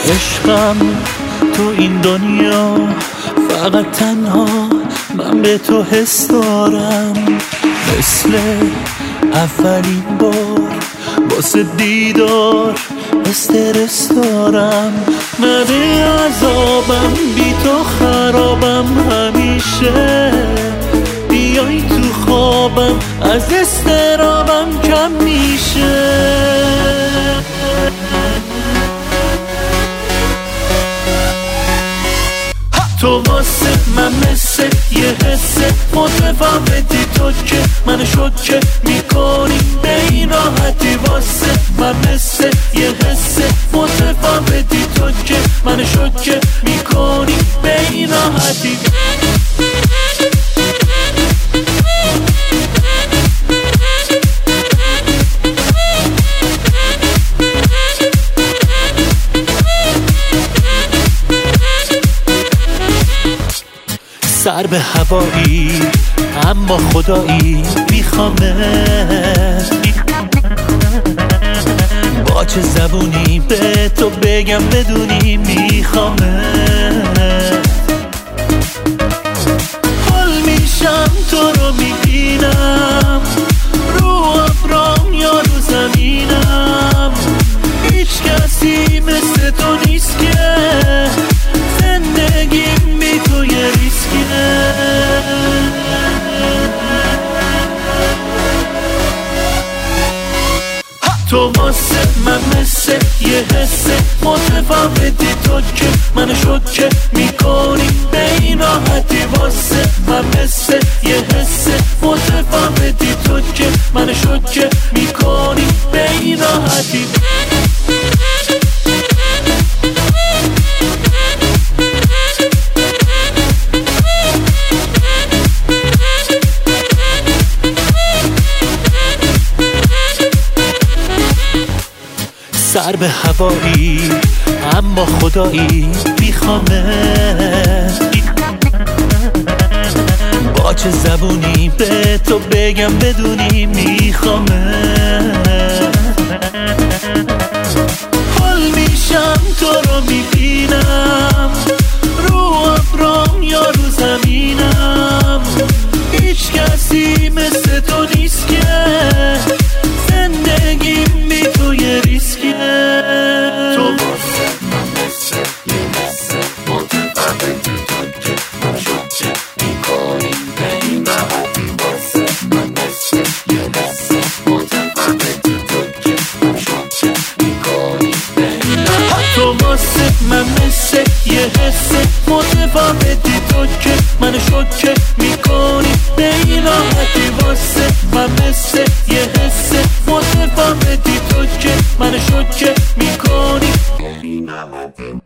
عشقم تو این دنیا فقط تنها من به تو حس دارم، مثل اولین بار واسه دیدار استرس دارم. من عذابم بی تو خرابم، همیشه بیای تو خوابم از استرابم کم میشه. تو واسه من مثل یه حسه متفاوتی، تو که من شوکه میکنی به این راحتی. واسه من مثل یه حسه متفاوتی، تو که من شوکه میکنی به این راحتی. سر به هوایی اما خدایی میخوامت، با چه زبونی به تو بگم بدونی میخوامت. حال میشم تو رو میبینم، رو ابرام یا رو زمینم، هیچ کسی مثل تو نیست که زندگیم بی تو یه ریسکیه. تو واسه من مثل یه حسه متفاوتی، تو که من شوکه میکنی به این راحتی. واسه من مثل یه حسه متفاوتی، تو که من شوکه میکنی به این راحتی. سر به هوایی اما خدایی میخوامت، با چه زبونی به تو بگم بدونی میخوامت. حال میشم تو رو میبینم، رو ابرام یا رو زمینم، هیچ کسی مثل تو نیست که زندگیم بی تو یه ریسکیه. تو واسه من مثل یه حسه متفاوتی، تو که من شوکه میکنی به این راحتی. واسه من مثل یه حسه متفاوتی، تو که من شوکه میکنی به این راحتی. تو واسه من مثل یه حسه متفاوتی، تو که من شوکه میکنی به این راحتی. واسه من مثل یه حسه متفاوتی، تو که من شوکه میکنی به این راحتی.